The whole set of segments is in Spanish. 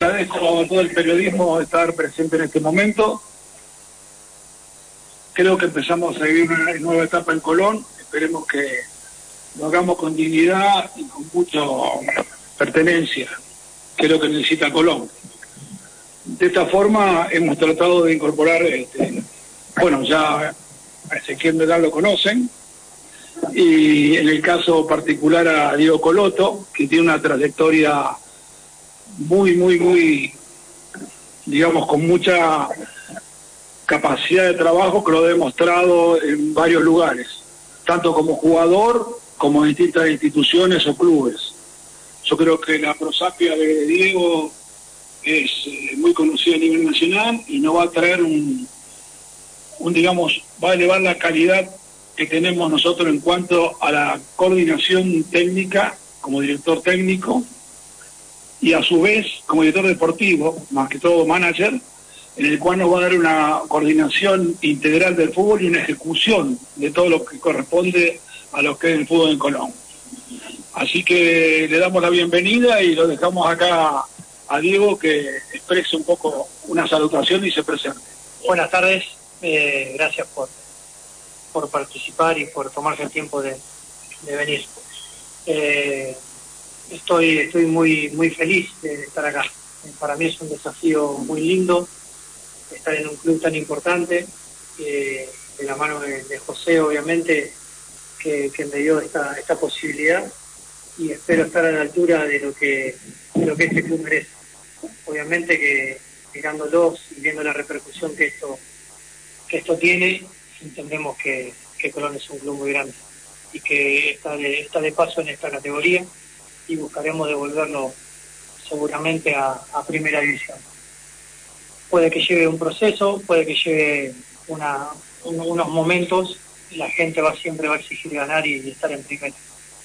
Agradezco a todo el periodismo estar presente en este momento. Creo que empezamos a vivir una nueva etapa en Colón. Esperemos que lo hagamos con dignidad y con mucha pertenencia, que es lo que necesita Colón. De esta forma hemos tratado de incorporar, ya a Ezequiel Medal lo conocen, y en el caso particular a Diego Coloto, que tiene una trayectoria muy, digamos, con mucha capacidad de trabajo, que lo ha demostrado en varios lugares, tanto como jugador como en distintas instituciones o clubes. Yo creo que la prosapia de Diego es muy conocida a nivel nacional y nos va a traer va a elevar la calidad que tenemos nosotros en cuanto a la coordinación técnica como director técnico y a su vez como director deportivo, más que todo manager, en el cual nos va a dar una coordinación integral del fútbol y una ejecución de todo lo que corresponde a lo que es el fútbol en Colón. Así que le damos la bienvenida y lo dejamos acá a Diego que exprese un poco una salutación y se presente. Buenas tardes, gracias por participar y por tomarse el tiempo de venir. Estoy muy feliz de estar acá. Para mí es un desafío muy lindo estar en un club tan importante, de la mano de José, obviamente, que me dio esta posibilidad, y espero estar a la altura de lo que este club merece. Obviamente que mirándolos y viendo la repercusión que esto tiene, entendemos que Colón es un club muy grande y que está de paso en esta categoría, y buscaremos devolverlo seguramente a primera división. Puede que lleve un proceso, puede que lleve unos momentos, la gente siempre va a exigir ganar y estar en primera.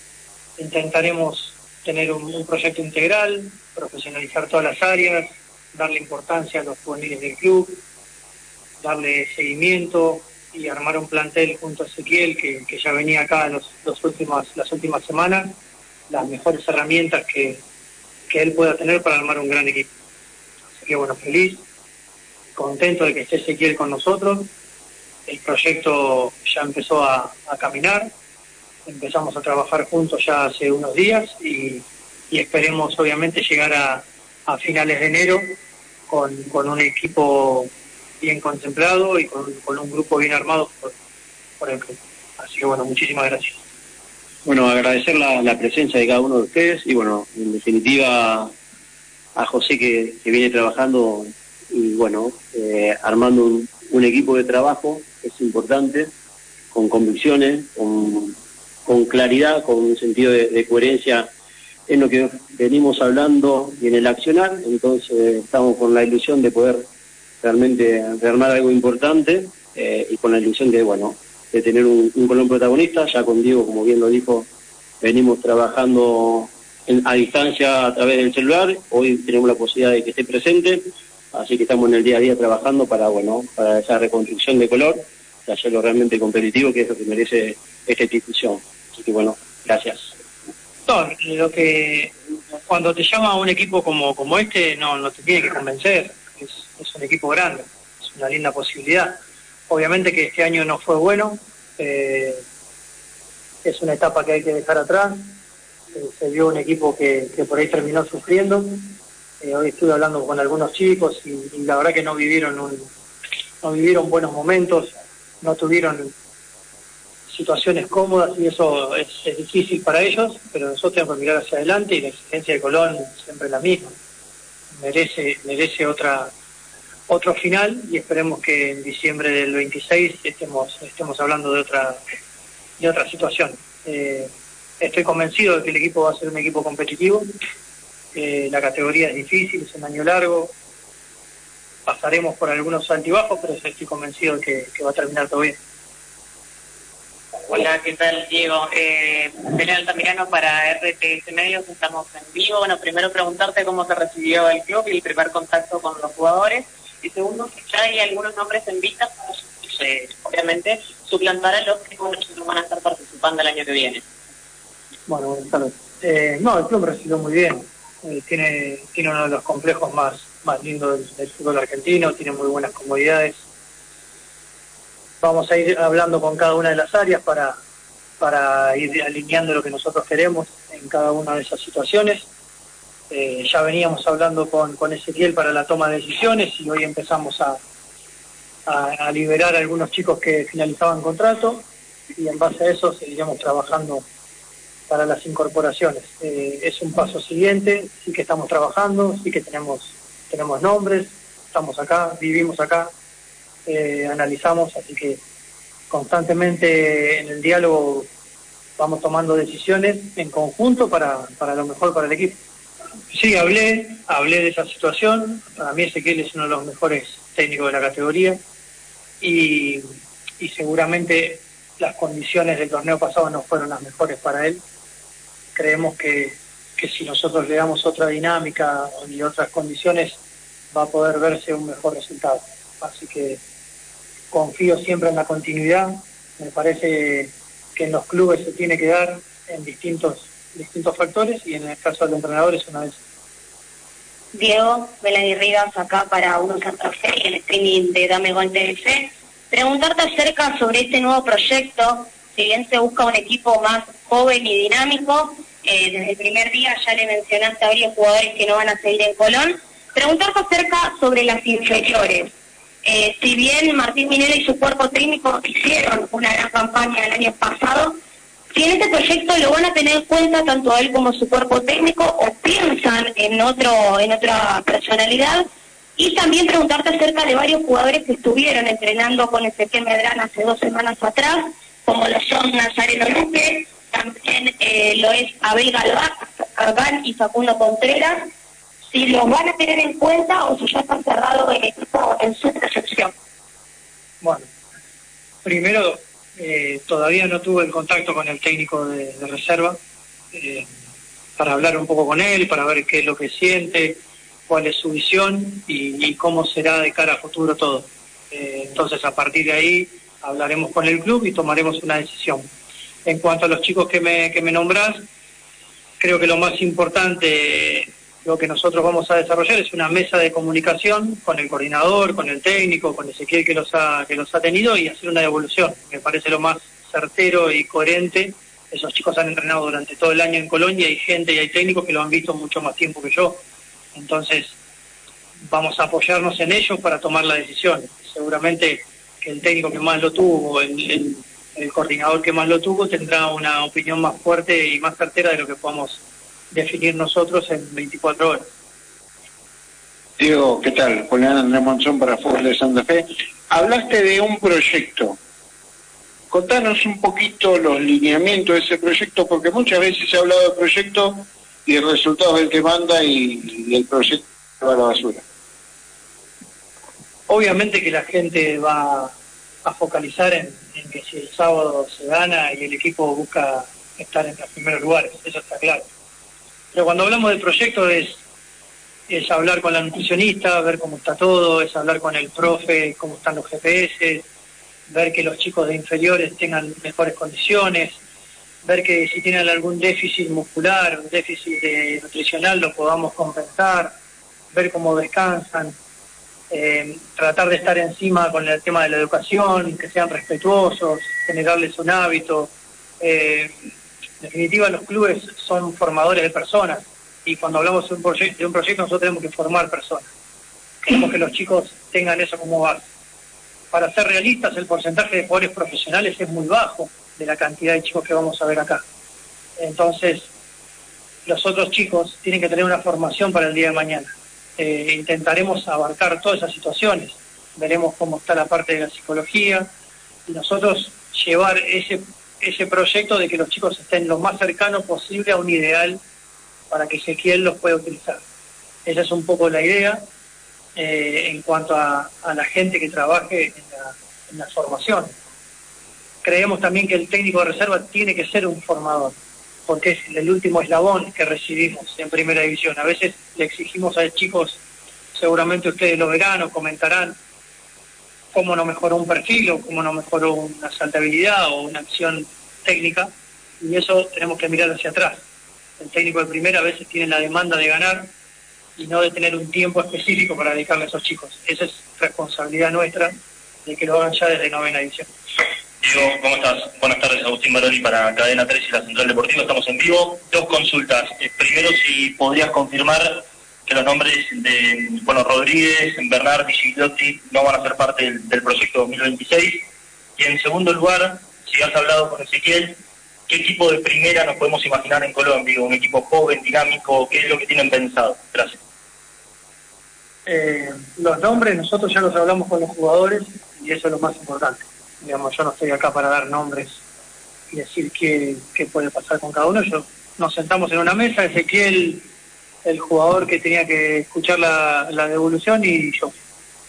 Intentaremos tener un proyecto integral, profesionalizar todas las áreas, darle importancia a los juveniles del club, darle seguimiento y armar un plantel junto a Ezequiel, que ya venía acá las últimas semanas, las mejores herramientas que él pueda tener para armar un gran equipo. Así que bueno, feliz, contento de que esté Ezequiel con nosotros. El proyecto ya empezó a caminar, empezamos a trabajar juntos ya hace unos días y esperemos obviamente llegar a finales de enero con un equipo bien contemplado y con un grupo bien armado por el club. Así que bueno, muchísimas gracias. Bueno, agradecer la presencia de cada uno de ustedes y bueno, en definitiva a José que viene trabajando y bueno, armando un equipo de trabajo que es importante, con convicciones, con claridad, con un sentido de coherencia en lo que venimos hablando y en el accionar. Entonces estamos con la ilusión de poder realmente armar algo importante y con la ilusión de tener un Colón protagonista. Ya con Diego, como bien lo dijo, venimos trabajando a distancia a través del celular. Hoy tenemos la posibilidad de que esté presente, así que estamos en el día a día trabajando para esa reconstrucción de Colón, de hacerlo realmente competitivo, que es lo que merece esta institución. Así que bueno, gracias. No, cuando te llama un equipo como este, no te tiene que convencer. Es un equipo grande, es una linda posibilidad. Obviamente que este año no fue bueno, es una etapa que hay que dejar atrás. Se vio un equipo que por ahí terminó sufriendo. Hoy estuve hablando con algunos chicos y la verdad que no vivieron buenos momentos, no tuvieron situaciones cómodas, y eso es difícil para ellos, pero nosotros tenemos que mirar hacia adelante, y la exigencia de Colón siempre es la misma. Merece otro final, y esperemos que en diciembre del 26 estemos hablando de otra situación. Estoy convencido de que el equipo va a ser un equipo competitivo. La categoría es difícil, es un año largo, pasaremos por algunos altibajos, pero estoy convencido de que va a terminar todo bien. Hola, ¿qué tal, Diego? Belén Altamirano para RTS Medios, estamos en vivo. Bueno, primero preguntarte cómo te recibió el club y el primer contacto con los jugadores. Y segundo, si ya hay algunos nombres en vista para, obviamente, suplantar a los que no van a estar participando el año que viene. Bueno, buenas tardes. No, el club me recibió muy bien. tiene uno de los complejos más lindos del fútbol argentino, tiene muy buenas comodidades. Vamos a ir hablando con cada una de las áreas para ir alineando lo que nosotros queremos en cada una de esas situaciones. Ya veníamos hablando con Ezequiel para la toma de decisiones y hoy empezamos a liberar a algunos chicos que finalizaban contrato y en base a eso seguiremos trabajando para las incorporaciones. Es un paso siguiente, sí que estamos trabajando, sí que tenemos nombres, estamos acá, vivimos acá, analizamos, así que constantemente en el diálogo vamos tomando decisiones en conjunto para lo mejor para el equipo. Sí, hablé de esa situación. Para mí Ezequiel es uno de los mejores técnicos de la categoría y seguramente las condiciones del torneo pasado no fueron las mejores para él. Creemos que si nosotros le damos otra dinámica y otras condiciones va a poder verse un mejor resultado. Así que confío siempre en la continuidad. Me parece que en los clubes se tiene que dar en distintos factores y en el caso del entrenador es una vez. Diego, Melanie Rivas, acá para Uno Santa Fe y el streaming de Dame Gol TLC. Preguntarte acerca sobre este nuevo proyecto, si bien se busca un equipo más joven y dinámico, desde el primer día ya le mencionaste a varios jugadores que no van a seguir en Colón. Preguntarte acerca sobre las inferiores. Si bien Martín Minella y su cuerpo técnico hicieron una gran campaña el año pasado, si en este proyecto lo van a tener en cuenta tanto él como su cuerpo técnico o piensan en otra personalidad, y también preguntarte acerca de varios jugadores que estuvieron entrenando con Ezequiel Medrán hace 2 semanas atrás, como lo son Nazareno Luque, también lo es Abel Galván y Facundo Contreras, si los van a tener en cuenta o si ya están cerrados el equipo en su percepción. Bueno, primero, todavía no tuve el contacto con el técnico de reserva para hablar un poco con él, para ver qué es lo que siente, cuál es su visión y cómo será de cara a futuro todo. Entonces, a partir de ahí, hablaremos con el club y tomaremos una decisión. En cuanto a los chicos que me nombrás, creo que lo más importante, lo que nosotros vamos a desarrollar es una mesa de comunicación con el coordinador, con el técnico, con Ezequiel que los ha tenido y hacer una devolución. Me parece lo más certero y coherente. Esos chicos han entrenado durante todo el año en Colonia y hay gente y hay técnicos que lo han visto mucho más tiempo que yo. Entonces, vamos a apoyarnos en ellos para tomar la decisión. Seguramente que el técnico que más lo tuvo, el coordinador que más lo tuvo, tendrá una opinión más fuerte y más certera de lo que podamos definir nosotros en 24 horas. Diego, ¿qué tal? Julián Andrés Monzón para Fútbol de Santa Fe. Hablaste de un proyecto. Contanos un poquito los lineamientos de ese proyecto, porque muchas veces se ha hablado de proyecto y el resultado es el que manda y el proyecto va a la basura. Obviamente que la gente va a focalizar en que si el sábado se gana y el equipo busca estar en los primeros lugares, eso está claro. Pero cuando hablamos del proyecto es hablar con la nutricionista, ver cómo está todo, es hablar con el profe, cómo están los GPS, ver que los chicos de inferiores tengan mejores condiciones, ver que si tienen algún déficit muscular, un déficit nutricional lo podamos compensar, ver cómo descansan, tratar de estar encima con el tema de la educación, que sean respetuosos, generarles un hábito. En definitiva, los clubes son formadores de personas y cuando hablamos de un proyecto nosotros tenemos que formar personas. Queremos que los chicos tengan eso como base. Para ser realistas, el porcentaje de jugadores profesionales es muy bajo de la cantidad de chicos que vamos a ver acá. Entonces, los otros chicos tienen que tener una formación para el día de mañana. Intentaremos abarcar todas esas situaciones. Veremos cómo está la parte de la psicología y nosotros llevar ese proyecto de que los chicos estén lo más cercano posible a un ideal para que Ezequiel los pueda utilizar. Esa es un poco la idea en cuanto a la gente que trabaje en la formación. Creemos también que el técnico de reserva tiene que ser un formador, porque es el último eslabón que recibimos en primera división. A veces le exigimos a chicos, seguramente ustedes lo verán o comentarán, cómo no mejoró un perfil o cómo no mejoró una saltabilidad o una acción técnica, y eso tenemos que mirar hacia atrás. El técnico de primera a veces tiene la demanda de ganar y no de tener un tiempo específico para dedicarle a esos chicos. Esa es responsabilidad nuestra de que lo hagan ya desde 9ª edición. Diego, ¿cómo estás? Buenas tardes, Agustín Baroni para Cadena 3 y la Central Deportiva. Estamos en vivo. 2 consultas. Primero, si podrías confirmar que los nombres de Rodríguez, Bernard y Gigliotti no van a ser parte del proyecto 2026. Y en segundo lugar, si has hablado con Ezequiel, ¿qué equipo de primera nos podemos imaginar en Colombia? ¿Un equipo joven, dinámico? ¿Qué es lo que tienen pensado? Gracias. Los nombres nosotros ya los hablamos con los jugadores y eso es lo más importante. Digamos, yo no estoy acá para dar nombres y decir qué puede pasar con cada uno. Nos sentamos en una mesa, Ezequiel, el jugador que tenía que escuchar la devolución, y yo.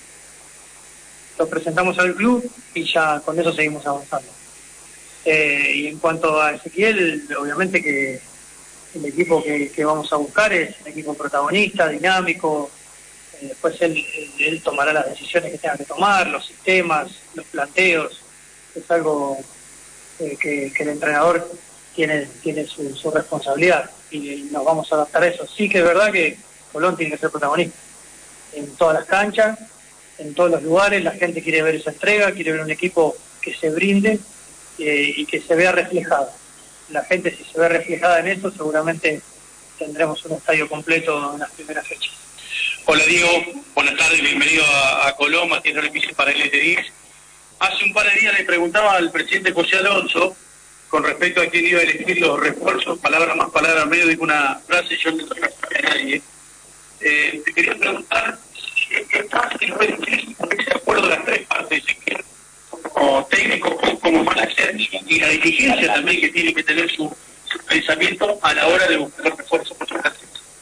Lo presentamos al club y ya con eso seguimos avanzando. Y en cuanto a Ezequiel, obviamente que el equipo que vamos a buscar es un equipo protagonista, dinámico. Después él tomará las decisiones que tenga que tomar, los sistemas, los planteos. Es algo que el entrenador tiene su responsabilidad y nos vamos a adaptar a eso. Sí que es verdad que Colón tiene que ser protagonista en todas las canchas, en todos los lugares. La gente quiere ver esa entrega, quiere ver un equipo que se brinde y que se vea reflejado. La gente, si se ve reflejada en eso, seguramente tendremos un estadio completo en las primeras fechas. Hola Diego, buenas tardes, bienvenido a Colón, Matías Repice para el LT10. Hace un par de días le preguntaba al presidente José Alonso con respecto a quién iba a elegir los refuerzos, palabra más, palabra menos, dijo una frase, yo no estoy a nadie. Te quería preguntar si estás en ese acuerdo de las tres partes, como técnico, como manager, y la dirigencia también que tiene que tener su pensamiento a la hora de buscar los refuerzos por su casa.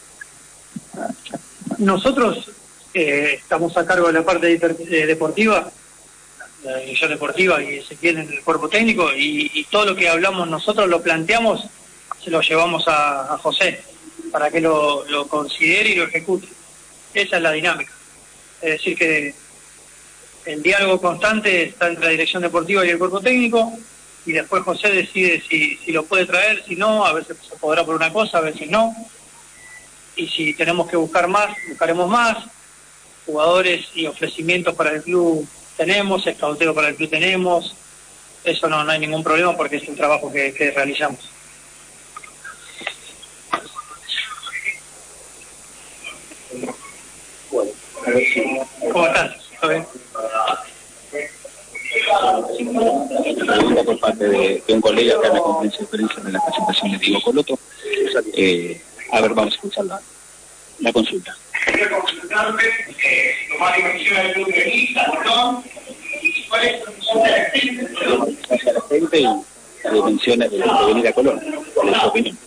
Nosotros estamos a cargo de la parte deportiva, la dirección deportiva, y Ezequiel en el cuerpo técnico, y todo lo que hablamos nosotros lo planteamos, se lo llevamos a José para que lo considere y lo ejecute. Esa es la dinámica. Es decir que el diálogo constante está entre la dirección deportiva y el cuerpo técnico, y después José decide si lo puede traer, si no, a veces se podrá por una cosa, a veces no. Y si tenemos que buscar más, buscaremos más. Jugadores y ofrecimientos para el club tenemos, escauteo para el club tenemos. Eso no hay ningún problema porque es un trabajo que realizamos. ¿Cómo estás? ¿Todo bien? Pregunta por parte de un colega que en la conferencia de prensa de la presentación de Diego Coloto. A ver, vamos a escuchar la consulta. Hacia la gente y dimensiones de venir a Colón, ¿cuál es su opinión?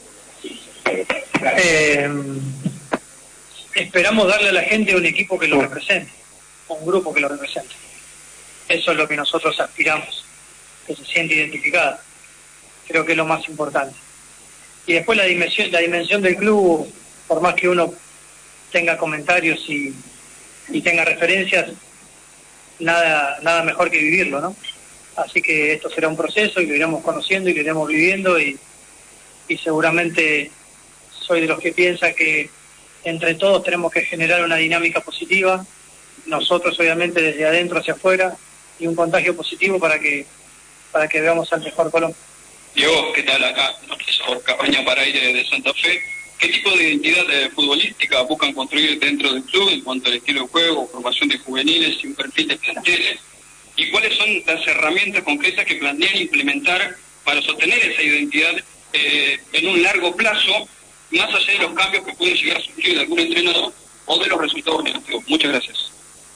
Esperamos darle a la gente un equipo que lo represente, un grupo que lo represente. Eso es lo que nosotros aspiramos, que se siente identificada. Creo que es lo más importante. Y después la dimensión del club, por más que uno tenga comentarios y tenga referencias, nada mejor que vivirlo, ¿no? Así que esto será un proceso y lo iremos conociendo y lo iremos viviendo y seguramente soy de los que piensa que entre todos tenemos que generar una dinámica positiva, nosotros obviamente desde adentro hacia afuera, y un contagio positivo para que veamos al mejor Colón. Diego, ¿qué tal? Acá, por Cabaña para Aire de Santa Fe. ¿Qué tipo de identidad futbolística buscan construir dentro del club en cuanto al estilo de juego, formación de juveniles y un perfil de planteles? ¿Y cuáles son las herramientas concretas que planean implementar para sostener esa identidad en un largo plazo, más allá de los cambios que pueden llegar a surgir de algún entrenador o de los resultados negativos? Muchas gracias.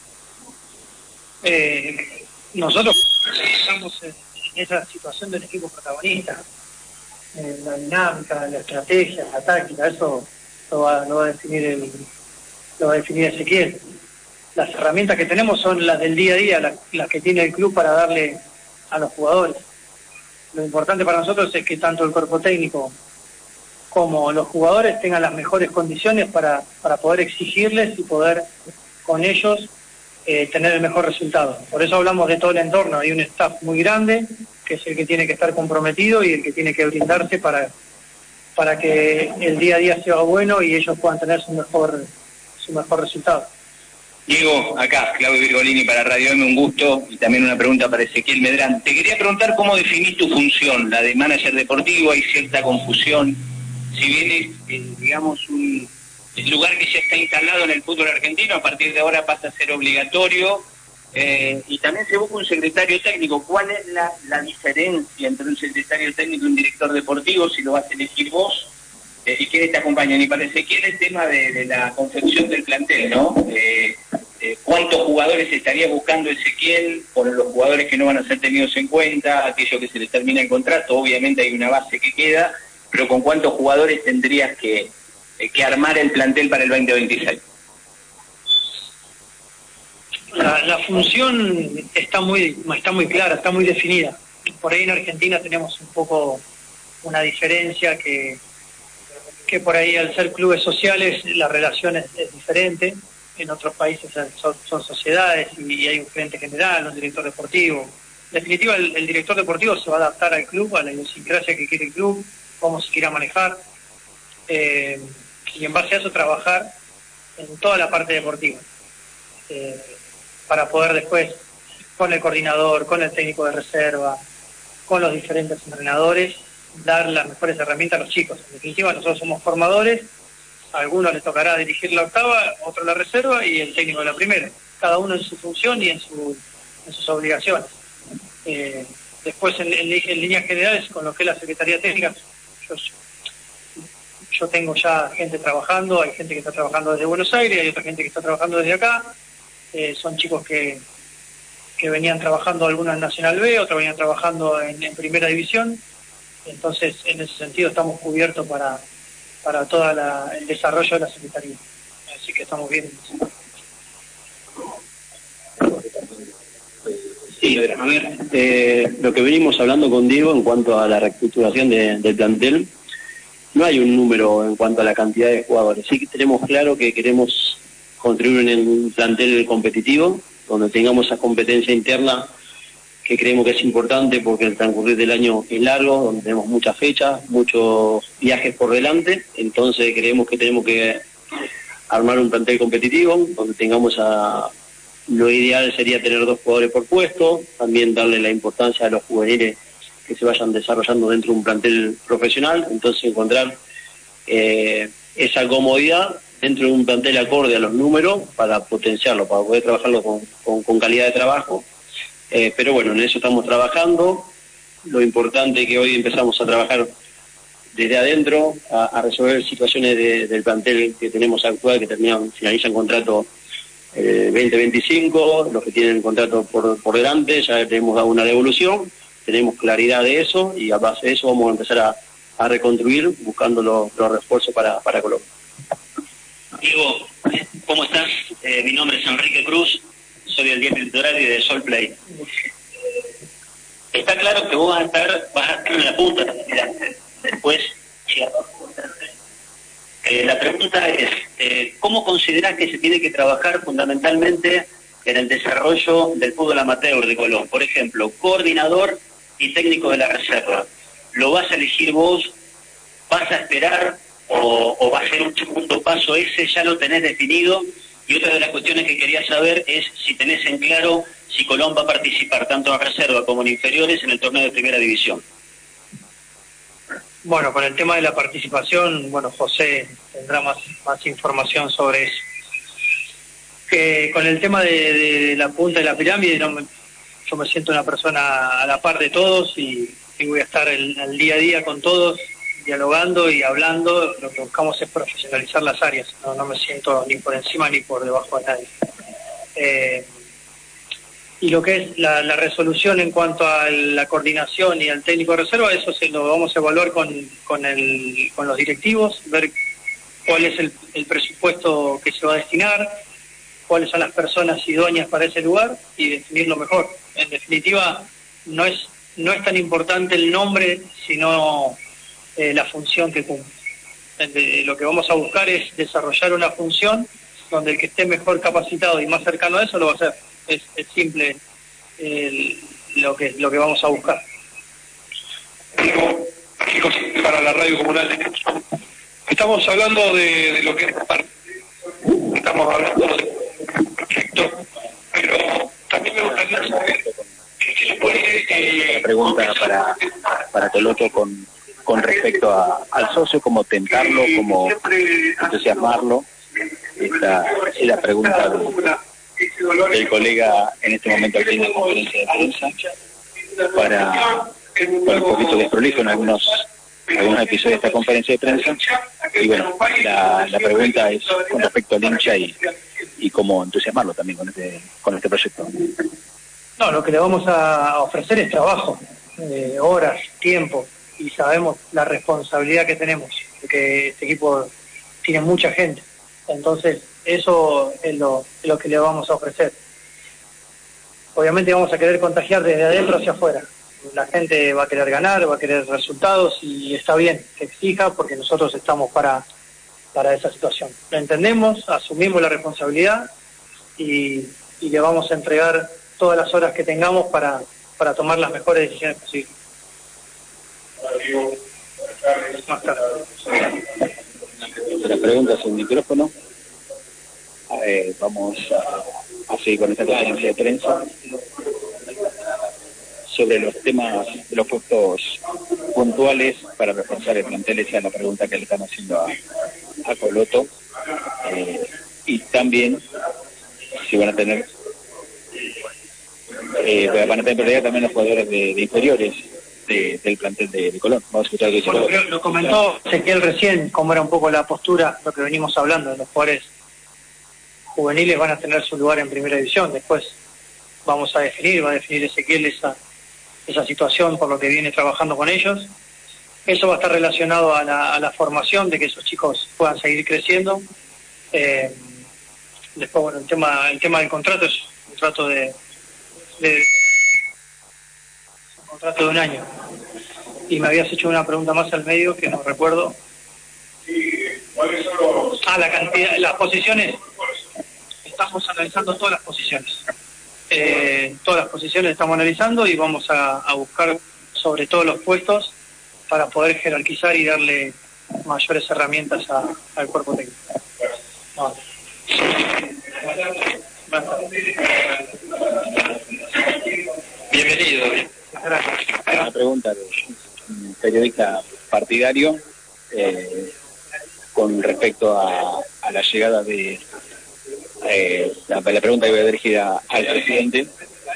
Nosotros estamos en esa situación del equipo protagonista, la dinámica, la estrategia, la táctica, eso lo va a definir Ezequiel. Las herramientas que tenemos son las del día a día, las que tiene el club para darle a los jugadores. Lo importante para nosotros es que tanto el cuerpo técnico como los jugadores tengan las mejores condiciones para poder exigirles y poder con ellos tener el mejor resultado. Por eso hablamos de todo el entorno. Hay un staff muy grande que es el que tiene que estar comprometido y el que tiene que brindarse para para que el día a día sea bueno y ellos puedan tener su mejor resultado. Diego, acá, Claudio Virgolini para Radio M, un gusto, y también una pregunta para Ezequiel Medrán. Te quería preguntar cómo definís tu función, la de manager deportivo. Hay cierta confusión, si bien es, digamos, un lugar que ya está instalado en el fútbol argentino, a partir de ahora pasa a ser obligatorio, y también se busca un secretario técnico. ¿Cuál es la diferencia entre un secretario técnico y un director deportivo, si lo vas a elegir vos? ¿Y quiénes te acompañan? Y para Ezequiel el tema de la confección del plantel, ¿no? ¿Cuántos jugadores estaría buscando Ezequiel por los jugadores que no van a ser tenidos en cuenta, aquellos que se les termina el contrato? Obviamente hay una base que queda, pero ¿con cuántos jugadores tendrías que armar el plantel para el 2026? La función está muy clara, está muy definida. Por ahí en Argentina tenemos un poco una diferencia que por ahí al ser clubes sociales la relación es diferente. En otros países son sociedades y hay un gerente general, un director deportivo. En definitiva, el director deportivo se va a adaptar al club, a la idiosincrasia que quiere el club, cómo se quiera manejar, y en base a eso trabajar en toda la parte deportiva, para poder después, con el coordinador, con el técnico de reserva, con los diferentes entrenadores, dar las mejores herramientas a los chicos. En definitiva, nosotros somos formadores, a algunos les tocará dirigir la octava, otro la reserva y el técnico de la primera, cada uno en su función y en sus obligaciones. Después, en líneas generales, con lo que es la Secretaría Técnica, yo tengo ya gente trabajando, hay gente que está trabajando desde Buenos Aires, hay otra gente que está trabajando desde acá, son chicos que venían trabajando, algunos en Nacional B, otros venían trabajando en Primera División. Entonces, en ese sentido estamos cubiertos para todo el desarrollo de la Secretaría. Así que estamos bien. Sí, a ver, lo que venimos hablando con Diego en cuanto a la reestructuración del plantel, no hay un número en cuanto a la cantidad de jugadores. Sí que tenemos claro que queremos construir un plantel competitivo, donde tengamos esa competencia interna que creemos que es importante porque el transcurrir del año es largo, donde tenemos muchas fechas, muchos viajes por delante. Entonces creemos que tenemos que armar un plantel competitivo, donde tengamos lo ideal sería tener 2 jugadores por puesto, también darle la importancia a los juveniles que se vayan desarrollando dentro de un plantel profesional. Entonces encontrar esa comodidad dentro de un plantel acorde a los números para potenciarlo, para poder trabajarlo con calidad de trabajo. Pero bueno, en eso estamos trabajando. Lo importante es que hoy empezamos a trabajar desde adentro, a resolver situaciones del plantel que tenemos actual, que finalizan contrato 2025, los que tienen contrato por delante, ya le hemos dado una devolución, tenemos claridad de eso y a base de eso vamos a empezar a reconstruir buscando los refuerzos para Colombia. Diego, ¿cómo estás? Mi nombre es Enrique Cruz, soy del diario Litoral y de Sol Play. Está claro que vos vas a estar en la punta de la pirámide. Después, la pregunta es, ¿cómo considerás que se tiene que trabajar fundamentalmente en el desarrollo del fútbol amateur de Colón? Por ejemplo, coordinador y técnico de la reserva. ¿Lo vas a elegir vos? ¿Vas a esperar? ¿O va a ser un segundo paso ese? ¿Ya lo tenés definido? Y otra de las cuestiones que quería saber es si tenés en claro si Colón va a participar tanto en reserva como en inferiores en el torneo de Primera División. Bueno, con el tema de la participación, José tendrá más información sobre eso. Que con el tema de la punta de la pirámide, yo me siento una persona a la par de todos y voy a estar al día a día con todos, dialogando y hablando. Lo que buscamos es profesionalizar las áreas, no me siento ni por encima ni por debajo de nadie. Y lo que es la resolución en cuanto a la coordinación y al técnico de reserva, eso se lo vamos a evaluar con los directivos, ver cuál es el presupuesto que se va a destinar, cuáles son las personas idóneas para ese lugar y definirlo mejor. En definitiva, no es tan importante el nombre, sino la función que cumple. Lo que vamos a buscar es desarrollar una función donde el que esté mejor capacitado y más cercano a eso lo va a hacer. Es simple lo que vamos a buscar. Digo, para la radio comunal de Neuquén. Estamos hablando de lo que es estamos hablando de proyecto, pero también me gustaría saber qué se puede... pregunta para Coloto con respecto al socio, cómo tentarlo, cómo entusiasmarlo. Esta es la pregunta del colega en este momento aquí en la conferencia de prensa para un poquito desprolijo en algunos episodios de esta conferencia de prensa. Y bueno, la pregunta es con respecto al hincha y cómo entusiasmarlo también con este proyecto. No, lo que le vamos a ofrecer es trabajo, horas, tiempo, y sabemos la responsabilidad que tenemos, porque este equipo tiene mucha gente. Entonces, eso es lo que le vamos a ofrecer. Obviamente vamos a querer contagiar desde adentro hacia afuera. La gente va a querer ganar, va a querer resultados, y está bien que exija, porque nosotros estamos para esa situación. Lo entendemos, asumimos la responsabilidad y le vamos a entregar todas las horas que tengamos para tomar las mejores decisiones posibles. Más tarde. Las preguntas en micrófono. Vamos a seguir con esta conferencia de prensa sobre los temas de los puestos puntuales para reforzar el plantel. Esa es la pregunta que le están haciendo a Coloto. Y también si van a tener prioridad también los jugadores de inferiores del plantel de Colón. Vamos a escuchar lo que dice. Lo comentó Ezequiel recién, cómo era un poco la postura, lo que venimos hablando, de los jugadores juveniles van a tener su lugar en primera división. Después va a definir Ezequiel esa situación por lo que viene trabajando con ellos. Eso va a estar relacionado a la formación, de que esos chicos puedan seguir creciendo. Después, bueno, el tema del contrato es un contrato de un año. Y me habías hecho una pregunta más al medio que no recuerdo. La cantidad, las posiciones. Estamos analizando todas las posiciones. Todas las posiciones estamos analizando y vamos a buscar sobre todos los puestos para poder jerarquizar y darle mayores herramientas al cuerpo técnico. No. Bienvenido. Gracias. Una pregunta de un periodista partidario con respecto a la llegada de la pregunta que voy a dirigir al presidente.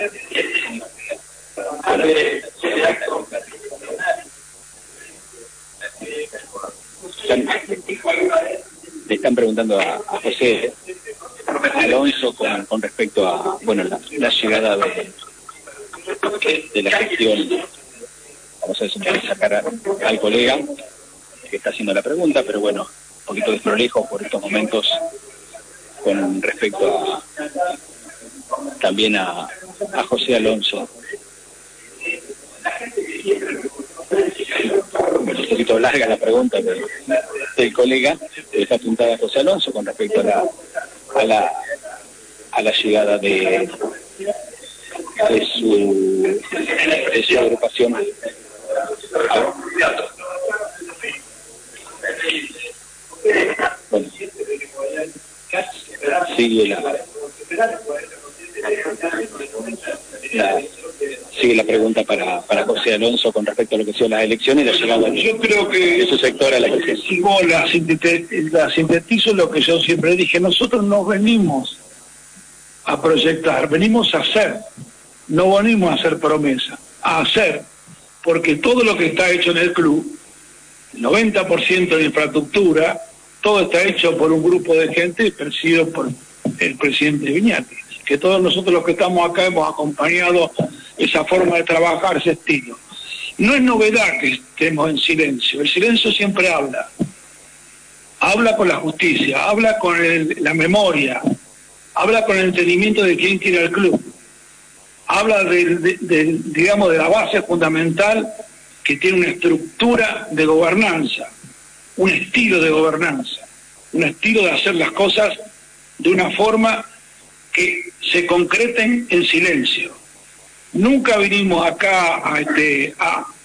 Le están preguntando a José Alonso con respecto a la llegada de la gestión. Vamos a ver si me puede sacar al colega que está haciendo la pregunta, pero bueno, un poquito desprolijo por estos momentos con respecto también a José Alonso. Bueno, un poquito larga la pregunta del colega, que está apuntada a José Alonso con respecto a la llegada de su agrupación. Bueno, sigue la pregunta para José Alonso con respecto a lo que son las elecciones y la llegada de su sector a la elección. Si vos la sintetizo lo que yo siempre dije, nosotros no venimos a proyectar, venimos a hacer, no venimos a hacer promesa, a hacer, porque todo lo que está hecho en el club, el 90% de infraestructura, todo está hecho por un grupo de gente presidido por el presidente Viñati, que todos nosotros los que estamos acá hemos acompañado esa forma de trabajar, ese estilo. No es novedad que estemos en silencio, el silencio siempre habla con la justicia, habla con la memoria, habla con el entendimiento de quién quiere al club, habla digamos, de la base fundamental que tiene una estructura de gobernanza, un estilo de gobernanza, un estilo de hacer las cosas de una forma que se concreten en silencio. Nunca vinimos acá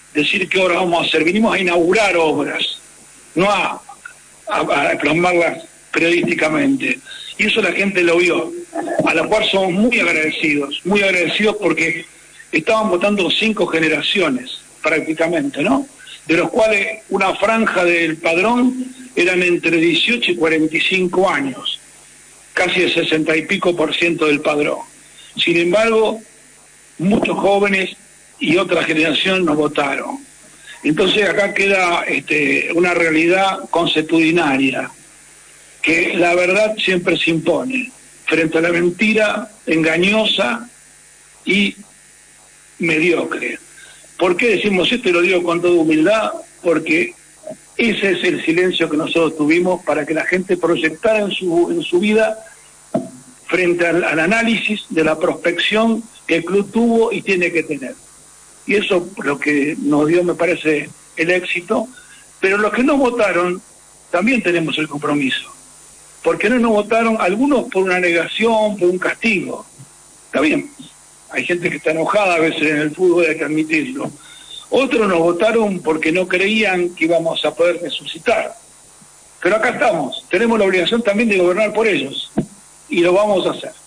decir qué obras vamos a hacer, vinimos a inaugurar obras, no a plasmarlas periodísticamente. Y eso la gente lo vio, a la cual somos muy agradecidos porque estaban votando 5 generaciones prácticamente, ¿no? De los cuales una franja del padrón eran entre 18 y 45 años, casi el 60 y pico % del padrón. Sin embargo, muchos jóvenes y otra generación nos votaron. Entonces acá queda una realidad consuetudinaria, que la verdad siempre se impone frente a la mentira engañosa y mediocre. ¿Por qué decimos esto? Y lo digo con toda humildad, porque ese es el silencio que nosotros tuvimos para que la gente proyectara en su vida frente al análisis de la prospección que el club tuvo y tiene que tener. Y eso lo que nos dio, me parece, el éxito. Pero los que no votaron, también tenemos el compromiso. Porque no nos votaron, algunos por una negación, por un castigo. Está bien, hay gente que está enojada a veces en el fútbol, hay que admitirlo. Otros nos votaron porque no creían que íbamos a poder resucitar. Pero acá estamos, tenemos la obligación también de gobernar por ellos. Y lo vamos a hacer.